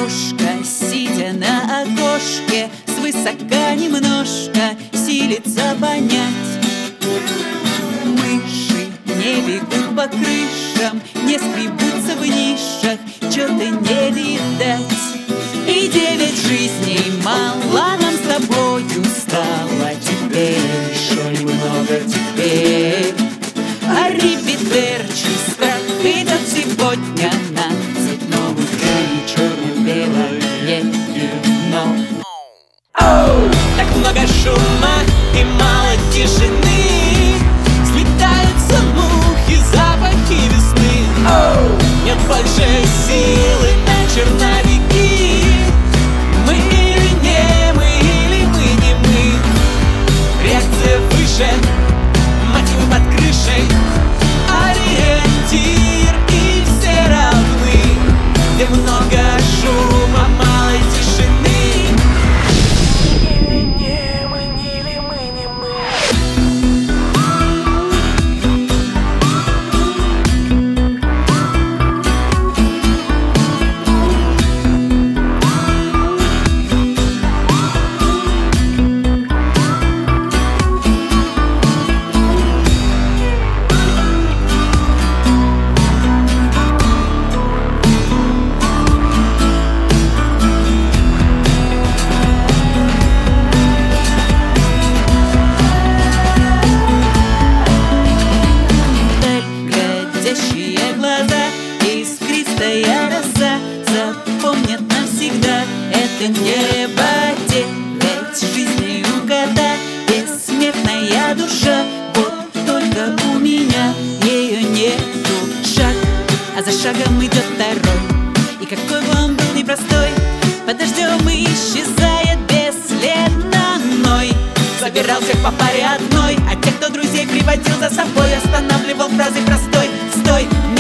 крошка, сидя на окошке, свысока немножко силится понять. Мыши не бегут по крышам, не скребутся в нишах, чё-то не видать. И 9 жизней мало нам с тобою стало теперь, еще немного теперь. Аривидерчи, страх идет сегодня на цветном экране черно-белое кино. Оу! Так много шума и мало тишины, слетаются мухи, запахи весны. Оу! Нет больше силы на черновики. Мы или не мы, или мы не мы. Реакция выше, мотивы под крышей, ориентир, и все равны. Где много шума, мало тишины. Или не мы, или мы не мы. Глаза, искристая роса запомнят навсегда. Это небо, ведь жизни у кота бессмертная душа. Вот только у меня ее нету. Шаг, а за шагом идет второй. И какой бы он был непростой, подождем и исчезает бесследно мной. Собирал всех по паре одной, а тех, кто друзей приводил за собой, останавливал фразой простой: стой!